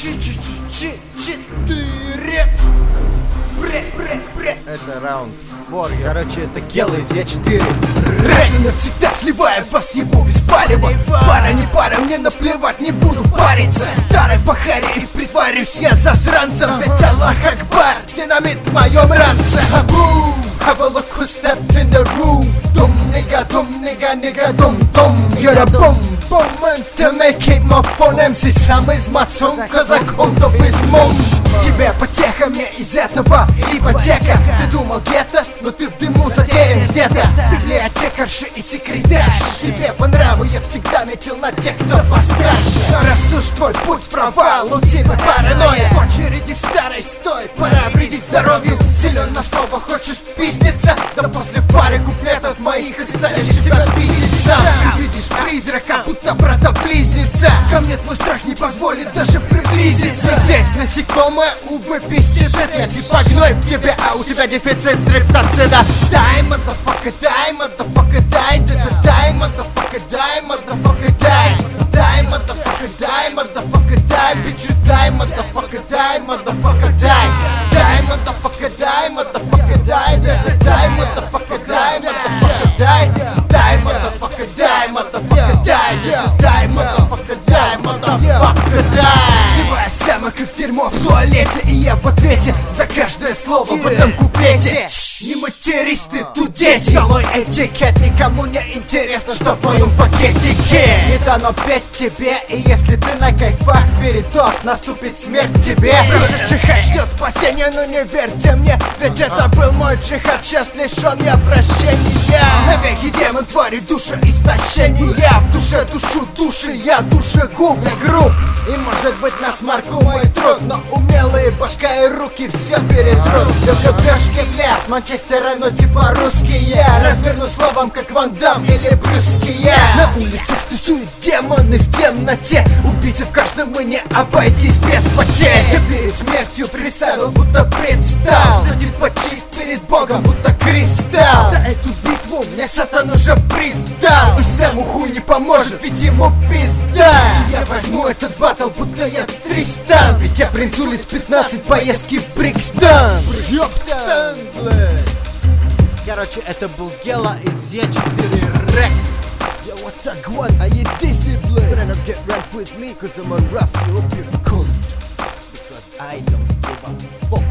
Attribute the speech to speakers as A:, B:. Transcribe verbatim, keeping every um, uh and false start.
A: четыре.
B: Это раунд фор, короче, это Гела из Е четыре.
A: Раз и навсегда сливаю вас, ебу без палева. Пара не пара, мне наплевать, не буду париться. Старой бахаре и притворюсь я засранцем. Ведь Аллах Акбар, динамит в моем ранце. Абу, have a look who stepped in the room. Дум, nigga, дум, nigga, nigga, дум, дум. You're a boom, boom, and to make it my phone эм си сам из массон, казаком до безмом. Тебе потеха, мне из этого ипотека. Ты думал гетто, но ты в дыму затерян где-то. Библиотекарши и секретарши. Тебе по нраву я всегда метил на тех, кто постарше. Но раз уж твой путь провал, у тебя паранойя. В очереди старой стой, пора вредить здоровью. Силен на слово, хочешь пиздиться? Да после пары куплетов моих и станешь себя пиздить сам. Ты видишь призрака, будто брата-близнеца. Ко мне твой страх не позволит даже приблизиться. Здесь насекомое, увы, пиздит. Я типа гной в тебе, а у тебя дефицит стриптоцида. Дай, motherfucker, дай, motherfucker, дай. Дай, motherfucker, дай, motherfucker, дай. Дай, motherfucker, дай, motherfucker, дай. Бичу, дай, motherfucker, дай, motherfucker, дай. Дай, motherfucker, дай, motherfucker, дай. Дай, motherfucker, дай, motherfucker, дай. Дай, motherfucker, дай, motherfucker, дай. Дай, motherfucker, дай, motherfucker, дай. Сливая само как дерьмо в туалете, и я в ответе за каждое слово в этом куплете. Не матерись, ты тут дети. Долой этикет, никому не интересно, что в моем пакетике. Не дано петь тебе, и если ты на кайфах, передоз, наступит смерть тебе. Прошедший хай ждет спасения, но не верьте мне, ведь это был мой джихад, сейчас лишен я прощения. Навеки демон, твари, душа истощения. В душе душу души, я душегуб, я груб. И может быть на смарку мой труд, но умелые башка и руки все перетрут. Люблю пешки в лес, Манчестера, но типа русские. Разверну словом, как Ван Дам или Брюские. На улицах тусуют демоны в темноте. Убийцы в каждом, мы не обойтись без потерь. Я перед смертью представил, будто предстал, что типа чист перед Богом, будто кристалл. За эту битву мне сатан уже пристал. И сам уху не поможет, ведь ему пизда. Я возьму этот батл, будто я Тристан. Ведь я принцу лет пятнадцать, поездки в Брикстан. Ёптан, блядь.
B: Короче, это был Гела из Е четыре рэк.
A: Yo, what a guan, are you dizzy, blood?
B: Better not get rank with me, cause I'm a rusty, hope you're cool. Because I don't give a fuck.